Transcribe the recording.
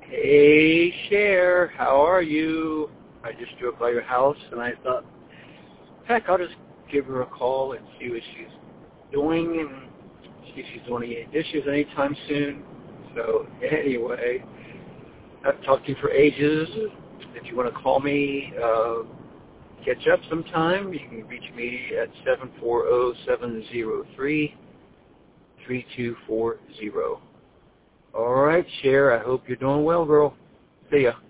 Hey, Cher, how are you? I just drove by your house, and I thought, heck, I'll just give her a call and see what she's doing and see if she's doing any dishes anytime soon. So, anyway, I've talked to you for ages. If you want to call me, catch up sometime, you can reach me at 740-703-3240. All right, Cher, I hope you're doing well, girl. See ya.